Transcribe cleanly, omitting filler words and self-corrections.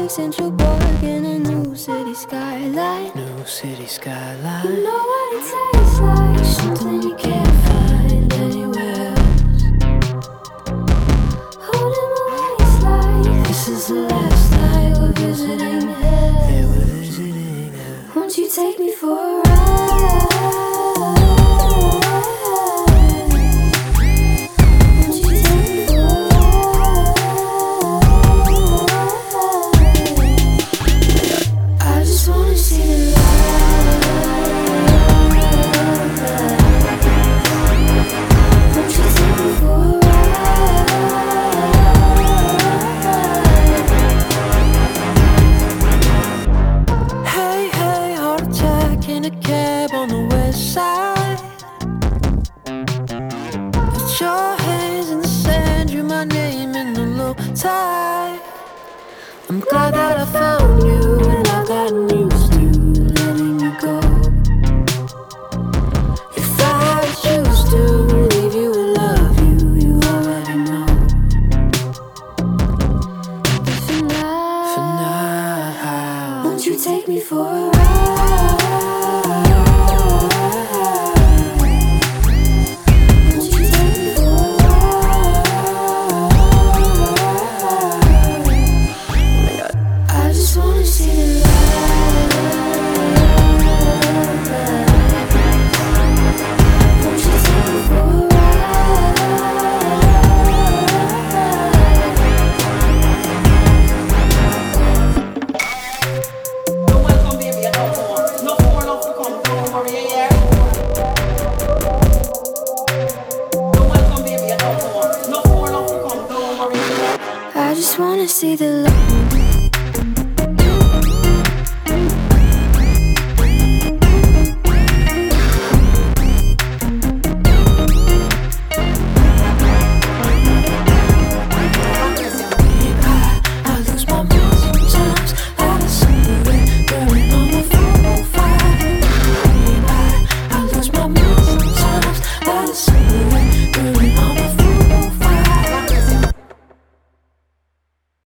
like Central Park in a new city skyline. New city skyline. You know what it tastes like, something you can't find anywhere else. Holding my waist like this is the last night we're visiting hell. Yeah, we're visiting hell. Won't you take me for a ride? I'm glad that I found you, and I've gotten used to letting you go. If I had to choose to leave you or love you, you already know. For now, won't you take me for a ride? I just wanna see the love.